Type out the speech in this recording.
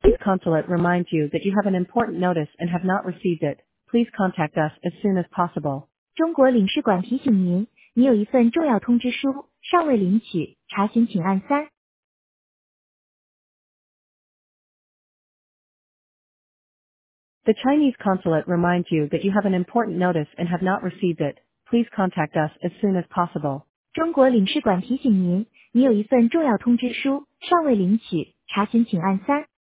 Chinese consulate reminds you that you have an important notice and have not received it. Please contact us as soon as possible. 中国领事馆提醒您，你有一份重要通知书尚未领取，查询请按3。 The Chinese consulate reminds you that you have an important notice and have not received it. Please contact us as soon as possible. 中国领事馆提醒您，你有一份重要通知书尚未领取，查询请按3。